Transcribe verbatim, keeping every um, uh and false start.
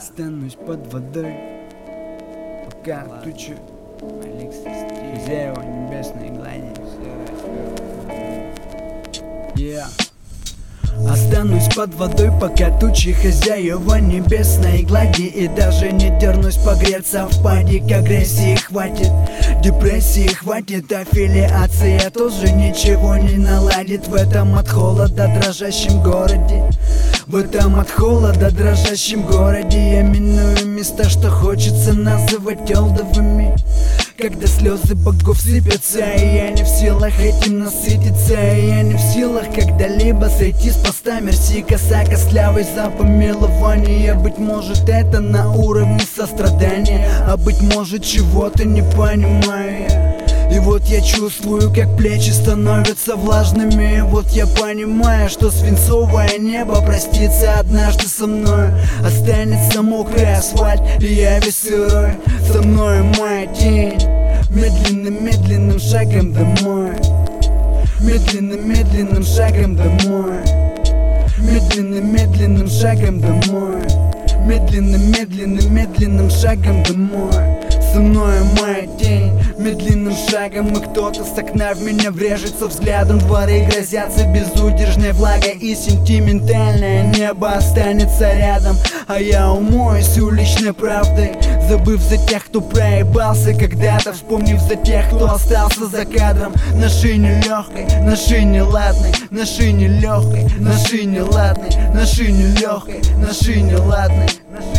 Останусь под водой, пока тучу хозяева небесной глади. Yeah. Останусь под водой, пока тучи хозяева небесной глади. И даже не дернусь погреться в падик. Агрессии хватит, депрессии хватит, аффилиация тоже ничего не наладит. В этом от холода дрожащем городе, в этом от холода дрожащем городе я миную места, что хочется называть елдовыми. Когда слезы богов сыпятся, и я не в силах этим насытиться, и я не в силах когда-либо сойти с поста. Мерси, коса костлявый за помилование. Быть может это на уровне сострадания, а быть может чего-то не понимаю я. И вот я чувствую, как плечи становятся влажными. И вот я понимаю, что свинцовое небо простится однажды со мной. Останется мокрый асфальт, и я весь сырой. Со мной моя тень, медленным-медленным шагом домой. Медленным-медленным шагом домой. Медленным-медленным шагом домой. Медленным-медленным-медленным шагом домой. Со мной моя тень, медленным шагом. И кто-то с окна в меня врежется взглядом. Дворы грозятся безудержной влагой, и сентиментальное небо останется рядом. А я умоюсь уличной правдой, забыв за тех, кто проебался когда-то, вспомнив за тех, кто остался за кадром. На шине легкой, на шине ладной, на шине легкой, на шине ладной, на шине легкой, на шине ладной.